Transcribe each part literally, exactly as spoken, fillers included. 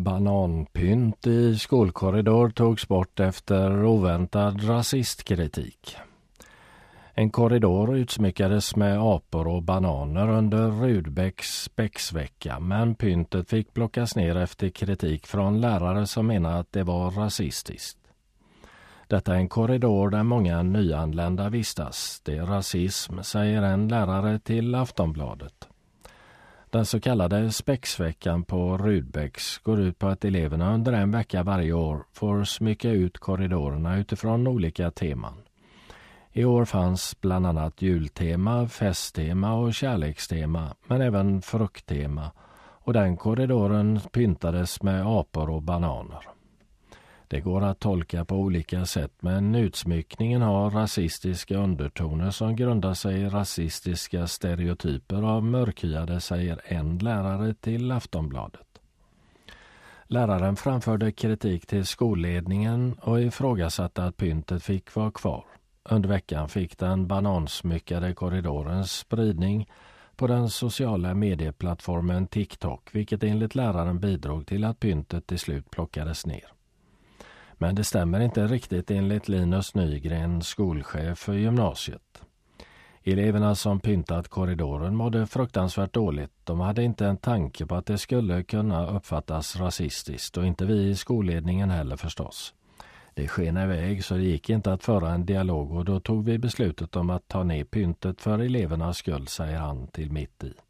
Bananpynt i skolkorridor togs bort efter oväntad rasistkritik. En korridor utsmyckades med apor och bananer under Rudbecks Bäcksvecka, men pyntet fick plockas ner efter kritik från lärare som menade att det var rasistiskt. Detta är en korridor där många nyanlända vistas. Det är rasism, säger en lärare till Aftonbladet. Den så kallade Späcksveckan på Rudbecks går ut på att eleverna under en vecka varje år får smycka ut korridorerna utifrån olika teman. I år fanns bland annat jultema, festtema och kärlekstema, men även frukttema, och den korridoren pyntades med apor och bananer. Det går att tolka på olika sätt, men utsmyckningen har rasistiska undertoner som grundar sig i rasistiska stereotyper av mörkhyade, säger en lärare till Aftonbladet. Läraren framförde kritik till skolledningen och ifrågasatte att pyntet fick vara kvar. Under veckan fick den banansmyckade korridorens spridning på den sociala medieplattformen TikTok, vilket enligt läraren bidrog till att pyntet till slut plockades ner. Men det stämmer inte riktigt enligt Linus Nygren, skolchef för gymnasiet. Eleverna som pyntat korridoren mådde fruktansvärt dåligt. De hade inte en tanke på att det skulle kunna uppfattas rasistiskt, och inte vi i skolledningen heller förstås. Det sken iväg, så det gick inte att föra en dialog, och då tog vi beslutet om att ta ner pyntet för elevernas skull, säger han till Mitt i.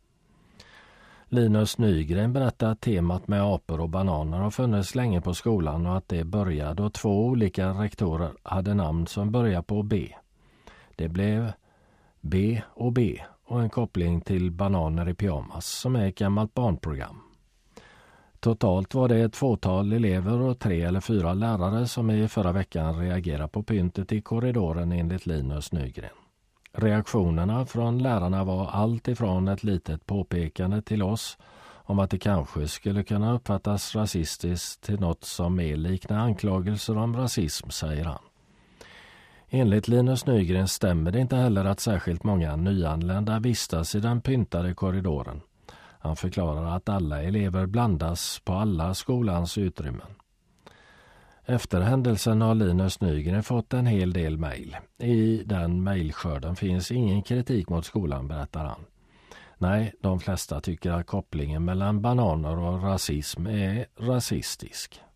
Linus Nygren berättar att temat med apor och bananer har funnits länge på skolan och att det började då två olika rektorer hade namn som börjar på B. Det blev B och B och en koppling till Bananer i pyjamas som är ett gammalt barnprogram. Totalt var det ett fåtal elever och tre eller fyra lärare som i förra veckan reagerade på pyntet i korridoren, enligt Linus Nygren. Reaktionerna från lärarna var allt ifrån ett litet påpekande till oss om att det kanske skulle kunna uppfattas rasistiskt till något som mer liknar anklagelser om rasism, säger han. Enligt Linus Nygren stämmer det inte heller att särskilt många nyanlända vistas i den pyntade korridoren. Han förklarar att alla elever blandas på alla skolans utrymmen. Efter händelsen har Linus Nygren fått en hel del mejl. I den mejlskörden finns ingen kritik mot skolan, berättar han. Nej, de flesta tycker att kopplingen mellan bananer och rasism är rasistisk.